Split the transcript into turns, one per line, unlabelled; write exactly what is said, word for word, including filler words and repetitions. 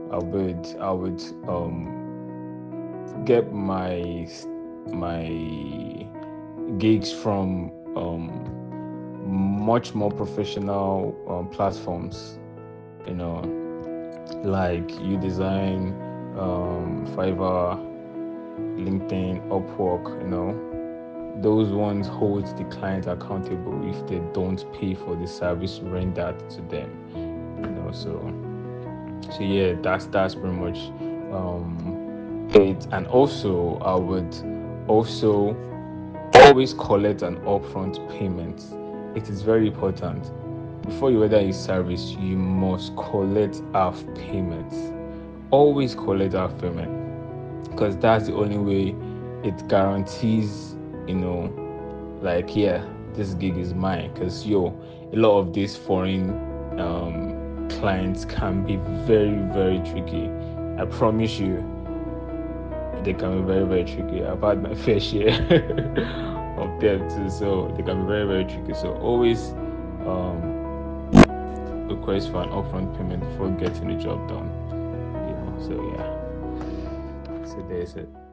I would I would um get my my gigs from um much more professional um, platforms, you know, like UDesign, um, Fiverr, LinkedIn, Upwork, you know. Those ones hold the client accountable if they don't pay for the service rendered to them, you know. So, so yeah, that's that's pretty much um, it. And also, I would also always collect an upfront payment. It is very important. Before you order a service, you must collect half payments. Always collect half payment because that's the only way it guarantees, you know, like, yeah, this gig is mine. Because, yo, a lot of these foreign um, clients can be very, very tricky. I promise you, they can be very, very tricky. I've had my fair share of them too, so they can be very, very tricky. So always um, request for an upfront payment before getting the job done. You know, so yeah. So there's it.